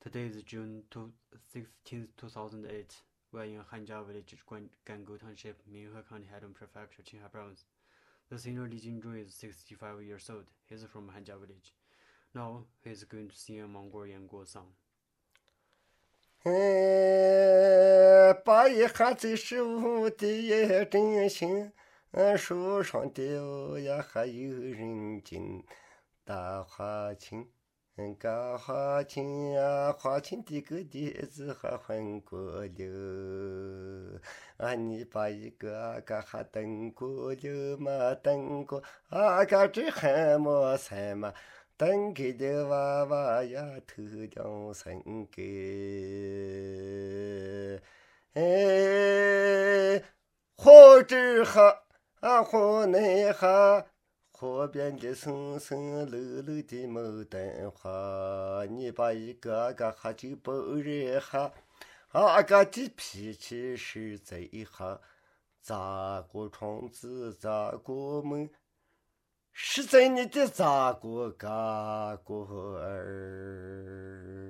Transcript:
Today is June 16, 2008. We're in Hanja Village, Gangu Township, Minhe County, Heilongjiang Prefecture, Qinghai Province. The singer Li Jinzhong is 65 years old. He's from Hanja Village. Now he's going to sing a Mongolian Guo song. 八一汉最15的也真行，树上吊呀还有人进，大花青，嘎花青呀，花青的个碟子还换过了，你把一个嘎还等过了嘛？等过嘎这还没才嘛？等给的娃娃呀，头两三个，火之哈火内哈，河边的森森绿绿的牡丹花，你把一个哈就不热哈，的脾气实在哈，砸过窗子砸过门。是在你的咋过嘎过儿。